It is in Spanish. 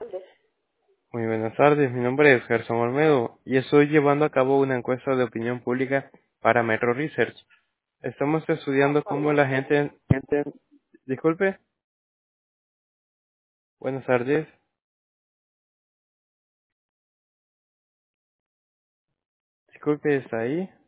Muy buenas tardes, mi nombre es Gerson Olmedo y estoy llevando a cabo una encuesta de opinión pública para Metro Research. Estamos estudiando cómo la disculpe, buenas tardes, disculpe, ¿está ahí?